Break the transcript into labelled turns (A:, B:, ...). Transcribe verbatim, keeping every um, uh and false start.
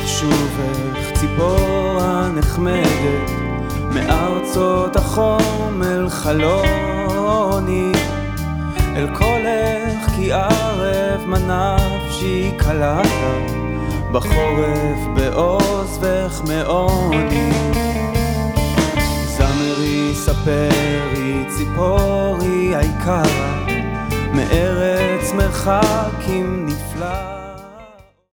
A: שובך ציפור הנחמדת מארצות החום אל חלוני, אל קולך כי ערב מנפשי קלעת בחורף בעוזבך מעוני. זמרי ספרי ציפורי היקרה מארץ מרחקים נפלא